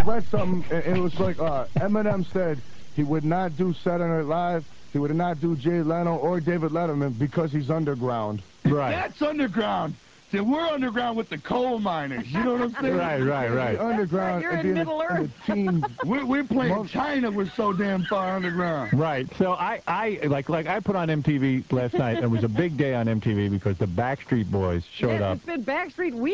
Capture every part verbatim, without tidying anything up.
I read something, and it was like uh, Eminem said he would not do Saturday Night Live, he would not do Jay Leno or David Letterman because he's underground. Right. That's underground. See, we're underground with the coal miners. You know what I'm saying? Right, right, right. Underground. You're and in being Middle a, Earth. and a team. We're, we're playing China. We're so damn far underground. Right. So I, I like like I put on M T V last night. It was a big day on M T V because the Backstreet Boys showed yes, up. It's been Backstreet Week.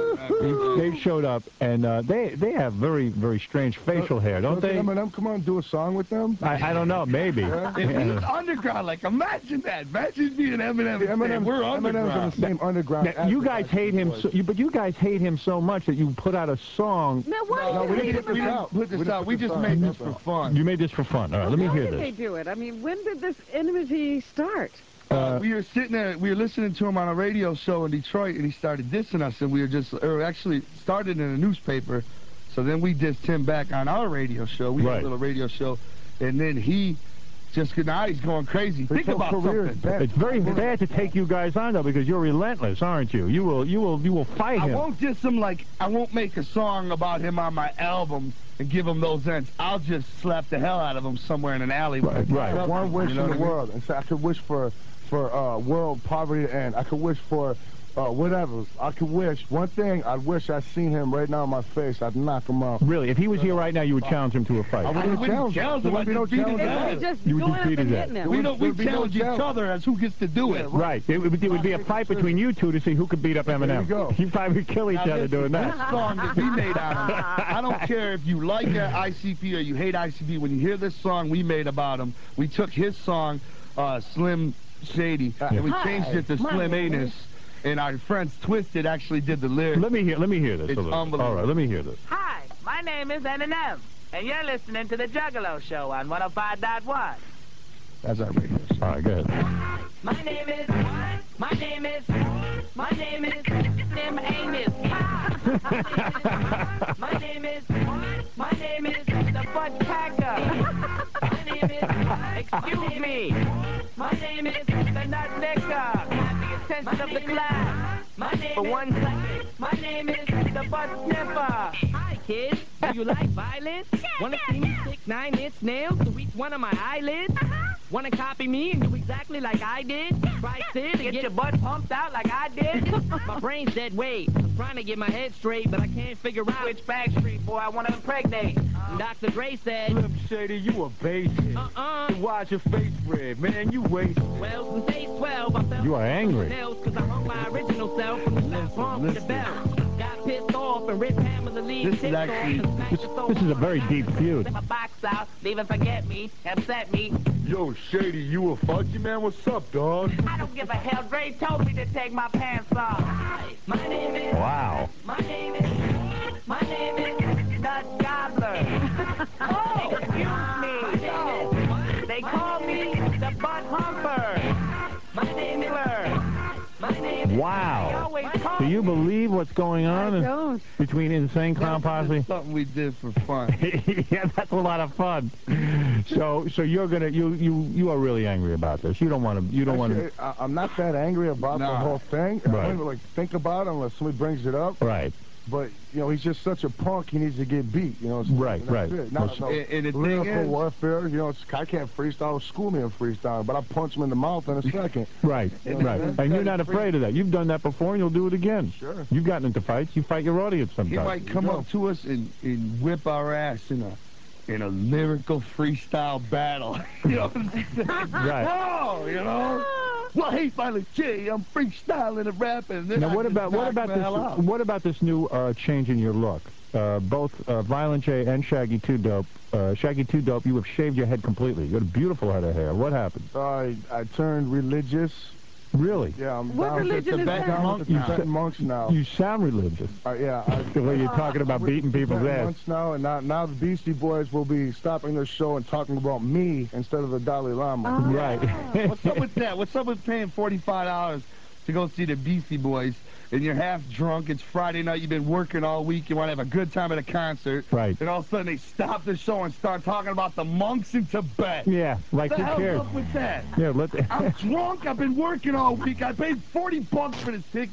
They, they showed up, and uh, they they have very very strange facial hair, don't they? Eminem, come on, do a song with them. I, I don't know, maybe. Yeah. If Yeah. he's underground, like imagine that. Imagine being Eminem. See, and saying, Eminem's, we're Eminem's in underground. the same underground. Now, as you the guys Backstreet hate him, Boys. so, you, but you guys hate him so much that you put out a song. Now, why No, do we you didn't hate put him this about out. Put this We didn't out. put We this just out. made this That's for all. fun. You made this for fun. All right, let me Why hear did this. they do it? I mean, when did this enmity start? Uh, we were sitting there, we were listening to him on a radio show in Detroit, and he started dissing us, and we were just, or actually started in a newspaper, so then we dissed him back on our radio show. We Right. had a little radio show, and then he just, now he's going crazy. Think whole about career is something. dead. It's very bad to take you guys on though, because you're relentless, aren't you? You will, you will, you will fight I him. won't diss him like, I won't make a song about him on my album and give him those ends. I'll just slap the hell out of him somewhere in an alleyway. Right, right. I have one wish You know in what the I mean? world, and so I could wish for for uh, world poverty to end. I could wish for uh, whatever. I could wish one thing. I'd wish I seen him right now in my face. I'd knock him out. Really, if he was here right now, you would challenge him to a fight. I wouldn't wouldn't challenge him. challenge There him. wouldn't be no I'd just beat his challenge. It ass. would be just You would going just up beat and his ass. hitting him. We don't. We There'd be no challenge each challenge. other as who gets to do it. Right. It would, it would be a fight between you two to see who could beat up Eminem. There you go. You probably kill each Now, other listen, doing this that. song that we made on him, I don't care if you like I C P or you hate I C P. When you hear this song we made about him, we took his song, uh, Slim Shady, and we Hi, changed it to my Slim name Anus. And our friends Twisted actually did the lyrics. Let me hear. Let me hear this. It's a little. unbelievable. All right. Let me hear this. Hi, my name is Eminem, and you're listening to the Juggalo Show on one oh five point one. That's our radio show. All right. Go ahead. My name is, my name is, my name is Slim Anus. My name is, my name is the Butt Packer. My name is, excuse me, my name is the Nut Licker. Have the attention of the class. My name For one second, my name is the Butt Sniffer. Hi, kids. Do you like violence? Want to see me stick nine-inch nails to each one of my eyelids? Want to copy me and do exactly like I did? Try sit and get, get your butt pumped out like I did? My brain's dead weight. I'm trying to get my head straight, but I can't figure out which Backstreet boy I want to impregnate. And Doctor Dre said, Slim Shady, you a basic. uh-uh. Why's your face red, man? You wasted. Well, since age twelve, I felt You are angry. because I hung my original self from the South Bronx to the belt. Got pissed off and ripped Hammer's elite This is tits off actually- and smacked This, the soul this is a off very my deep feud. my box out, leave and forget me, upset me. Yo, Shady, you a fudgy man? What's up, dog? I don't give a hell. Dre told me to take my pants off. Hi, my name is. Wow. My name is. My name is Nut Gobbler. Oh, excuse me. No. They call me the Butt Humper. My name is. My name is. Wow. They always call Do you believe what's going I on don't. between Insane Clown Posse? It's something we did for fun. Yeah, that's a lot of fun. So, so you're gonna you you you are really angry about this. You don't want to. You don't want Actually, to. I, I'm not that angry about the Nah. whole thing. I Right. don't even like think about it unless somebody brings it up. Right. But you know, he's just such a punk. He needs to get beat. You know. So Right, that's right. It. Not, Well, no, and- and the thing lyrical is- warfare. You know, it's, I can't freestyle. School me in freestyle, but I punch him in the mouth in a second. Right. And Right. then- And you're not afraid of that. You've done that before, and you'll do it again. Sure. You've gotten into fights. You fight your audience He sometimes. might come go. up to us and, and whip our ass in a in a lyrical freestyle battle. You know what I'm saying? Right. Oh, you know? Well, hey, finally, Jay, I'm freestyling and rapping. And then Now, I what just about what knock about the hell this? out. What about this new uh, change in your look? Uh, both uh, Violent J and Shaggy Two Dope. Uh, Shaggy Two Dope, you have shaved your head completely. You got a beautiful head of hair. What happened? So I I turned religious. Really? Yeah, I'm What down religion with is the that? down with the You Tibetan said- monks now. You sound religious. Uh, yeah, I, The way you're talking about beating people's Tibetan ass. monks now, and now, now the Beastie Boys will be stopping their show and talking about me instead of the Dalai Lama. Right. What's up with that? What's up with paying forty-five dollars to go see the Beastie Boys, and you're half drunk, it's Friday night, you've been working all week, you want to have a good time at a concert, Right. and all of a sudden they stop the show and start talking about the monks in Tibet. Yeah. Like What the who hell's cares? up with that? Yeah. Let. I'm drunk, I've been working all week, I paid forty bucks for this ticket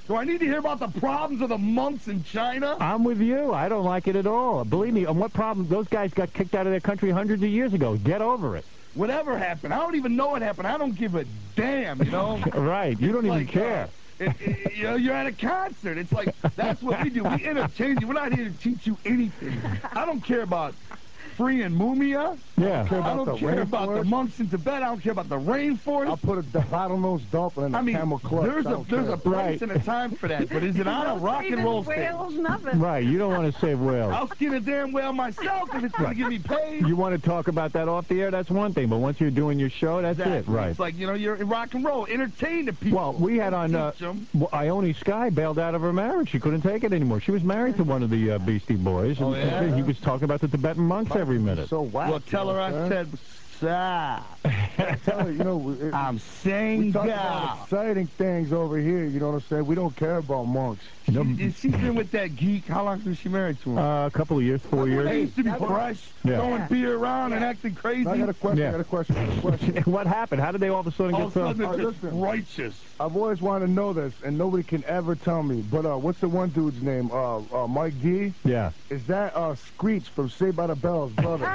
Do I need to hear about the problems of the monks in China? I'm with you. I don't like it at all. Believe me, and what problem? Those guys got kicked out of their country hundreds of years ago. Get over it. Whatever happened, I don't even know what happened. I don't give a damn, you know? Right. You don't even Like, care. Uh, it, it, you know, you're at a concert. It's like, that's what we do. We entertain you. We're not here to teach you anything. I don't care about freeing Mumia. Yeah. care I about don't the care about the rainforest. monks in Tibet. I don't care about the rainforest. I'll put a bottlenose dolphin in a I mean, camel clutch. there's I a don't there's care. a place Right. and a time for that, but is it on a No rock and saving roll stage? whales, nothing. Right. You don't want to save whales. I'll skin a damn whale myself if it's going to give me paid. You want to talk about that off the air? That's one thing. But once you're doing your show, that's it. Exactly. Right. It's like, you know, you're in rock and roll. Entertain the people. Well, we had on uh, Teach 'em. well, Ione Sky bailed out of her marriage. She couldn't take it anymore. She was married to one of the uh, Beastie Boys, and Oh, yeah? he was talking about the Tibetan monks every minute. So whack. Well, tell her I said, stop. Tell her, you know, it, I'm we saying talk about exciting things over here. You know what I'm saying? We don't care about monks. No, She, she's been with that geek. How long was she married to him? uh, a couple of years, four Remember when they years. used to be That was- fresh, Yeah. throwing Yeah. beer around and Yeah. acting crazy. I got a question. Yeah. I got a question. I got a question. What happened? How did they all of a sudden All get of a so... sudden, Oh, they're just listen. righteous. I've always wanted to know this, and nobody can ever tell me. But uh, what's the one dude's name? Uh, uh, Mike D. Yeah. Is that uh, Screech from Saved by the Bell's brother?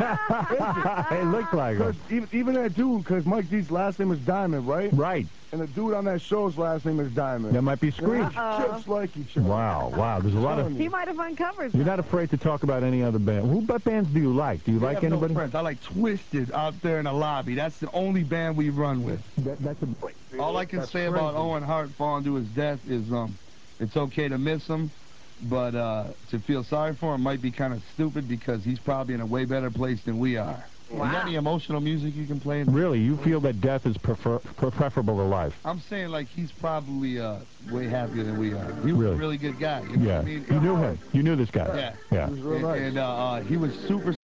It looked like Because him. even, even that dude, because Mike D's last name is Diamond, right? Right. And the dude on that show's last name is Diamond. That might be Screech. Uh-oh. Just like each other. Wow. Wow. There's a lot of... He might have uncovered You're that. not afraid to talk about any other band. Who what bands do you like? Do you We like have no anybody? friends. I like Twisted out there in the lobby. That's the only band we run with. That, that's a... All I can That's say about crazy. Owen Hart falling to his death is um, it's okay to miss him, but uh, to feel sorry for him might be kind of stupid because he's probably in a way better place than we are. You got any emotional music you can play? Really? You feel that death is prefer, preferable to life? I'm saying like he's probably uh, way happier than we are. He was Really? a really good guy. You know Yeah. what I mean? You knew him. You knew this guy. Yeah. Yeah. He was real And, nice. and uh, uh, he was super